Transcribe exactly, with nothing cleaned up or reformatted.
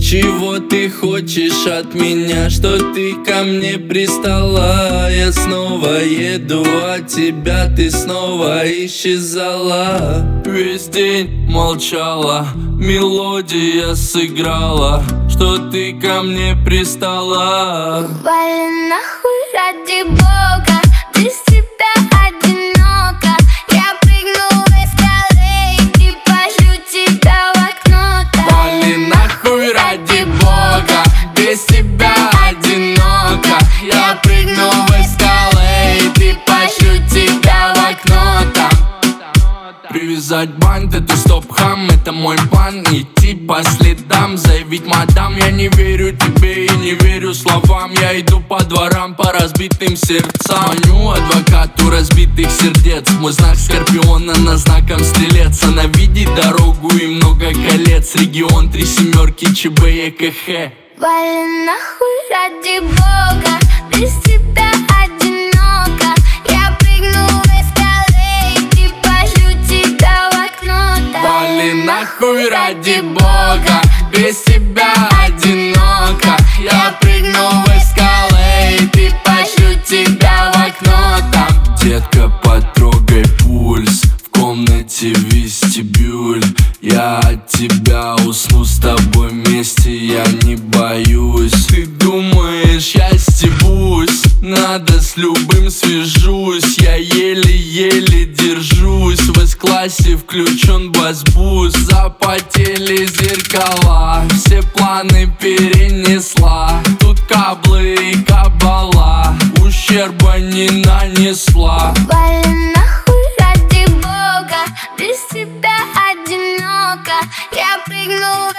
Чего ты хочешь от меня, что ты ко мне пристала? Я снова еду от тебя, ты снова исчезала. Весь день молчала, мелодия сыграла, что ты ко мне пристала. Вали нахуй ради бога, без тебя одиноко. Я прыгну в эскалейт и пошлю тебя в окно. Вали нахуй ради бога, без тебя одиноко. Я прыгну в эскалейт и пошлю тебя в окно там. Привязать бант, это стоп-хам, это мой план. Идти по следам, заявить мадам: я не верю тебе и не верю словам. Я иду по дворам, по разбитым сердцам. Звоню адвокату разбитых сердец. Мой знак скорпиона на знаком стрелец. Она видит дорогу и много колец. Регион три семерки, ЧБ, ЕКХ. Вали нахуй ради бога, без тебя одиноко. Я прыгну в эскалейт и пошлю тебя в окно. Вали нахуй ради бога, без тебя одиноко. Я прыгну в эскалейт и пошлю тебя в окно там. Детка, потрогай пульс, в комнате вестибюль. Я от тебя усну, с тобой вместе я не боюсь. Ты думаешь, я стебусь? Надо с любым свяжусь. Я еле-еле держусь. В эс-классе включен бас-бус. Запотели зеркала, все планы перенесла. Тут каблы и кабала, ущерба не нанесла. Вали нахуй ради бога, без тебя одиноко. Я прыгну в